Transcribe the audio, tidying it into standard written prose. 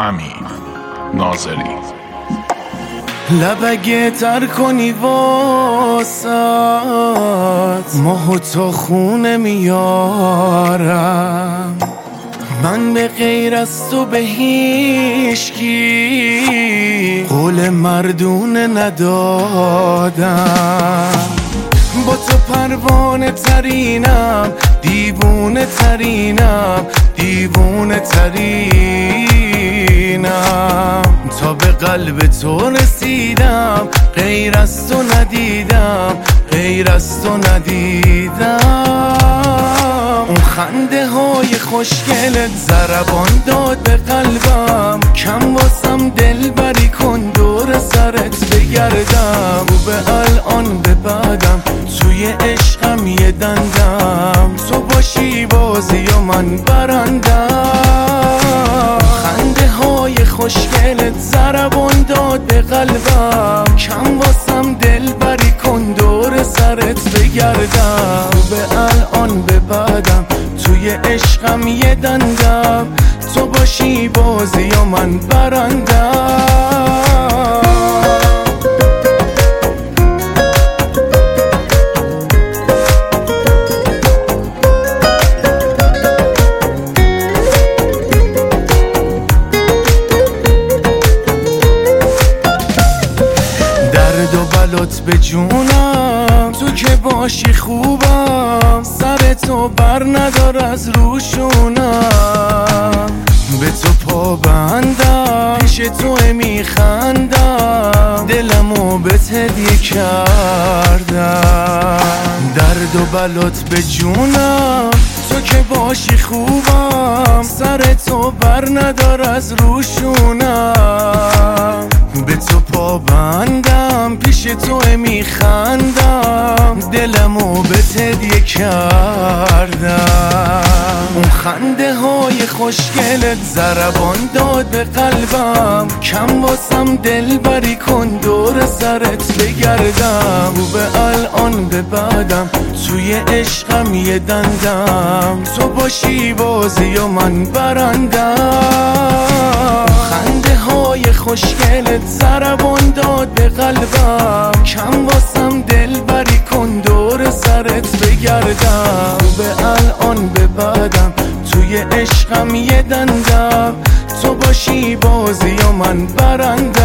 امین ناظری. لبگه تر کنی واسات ماه و تا خونه میارم، من به غیر از تو به هیچکی قول مردونه ندادم. با تو پروانه ترینم، دیوونه ترینم، دیوونه ترینم، تا به قلب تو رسیدم، غیر از تو ندیدم، غیر از تو ندیدم. اون خنده های خوشگلت ضربان داد به قلبم، کم واسم دل بری کن دور سرت بگردم. و به الان به بعدم توی عشقم یه دندم، تو باشی بازی و من برندم. خنده های خوشگلت ضربان داد به قلبم، کم واسم دل بری کن دور سرت بگردم. و به الان به بعدم توی عشقم یه دندم، تو باشی بازی و من برندم. درد و بلات به جونم، تو که باشی خوبم، سر تو بر ندار از روشونم. به تو پابندم، پیش تو میخندم، دلمو بهت هدیه کردم. درد و بلات به جونم، تو که باشی خوبم، سر تو بر ندار از روشونم. به تو پابندم، پیش تو میخندم، دلمو بهت هدیه کردم. اون خنده های خوشگلت ضربان داد به قلبم، کم واسم دل بری کن دور سرت بگردم. و به الان به بعدم توی عشقم یه دندم، تو باشی بازی و من برندم. خنده های خوشگلت ضربان داد به قلبم، کم واسم دل بری کن دور سرت بگردم. و به الان به بعدم توی عشقم یه دندم، تو باشی بازی و من برندم.